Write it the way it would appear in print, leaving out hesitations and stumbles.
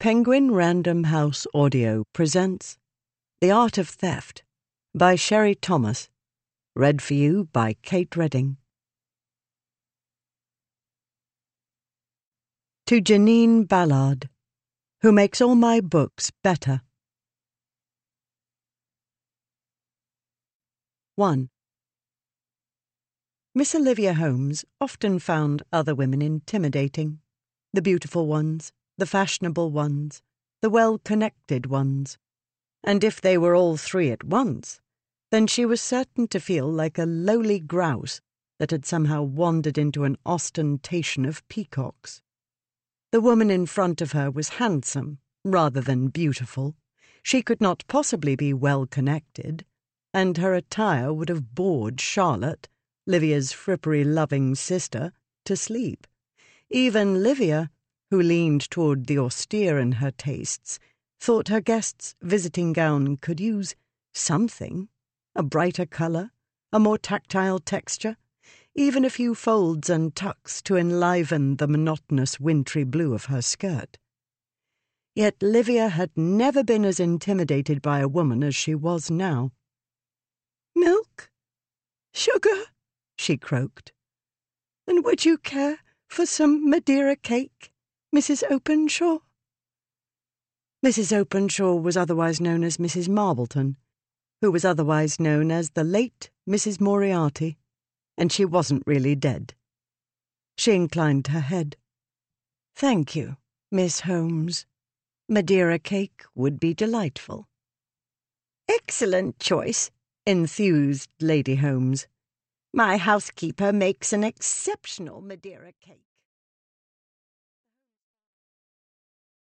Penguin Random House Audio presents The Art of Theft by Sherry Thomas, read for you by Kate Redding. To Janine Ballard, who makes all my books better. 1. Miss Olivia Holmes often found other women intimidating. The beautiful ones, the fashionable ones, the well-connected ones. And if they were all three at once, then she was certain to feel like a lowly grouse that had somehow wandered into an ostentation of peacocks. The woman in front of her was handsome, rather than beautiful. She could not possibly be well-connected, and her attire would have bored Charlotte, Livia's frippery-loving sister, to sleep. Even Livia, who leaned toward the austere in her tastes, thought her guest's visiting gown could use something, a brighter colour, a more tactile texture, even a few folds and tucks to enliven the monotonous wintry blue of her skirt. Yet Livia had never been as intimidated by a woman as she was now. "Milk? Sugar?" she croaked. "And would you care for some Madeira cake, Mrs. Openshaw?" Mrs. Openshaw was otherwise known as Mrs. Marbleton, who was otherwise known as the late Mrs. Moriarty, and she wasn't really dead. She inclined her head. "Thank you, Miss Holmes. Madeira cake would be delightful." "Excellent choice," enthused Lady Holmes. "My housekeeper makes an exceptional Madeira cake."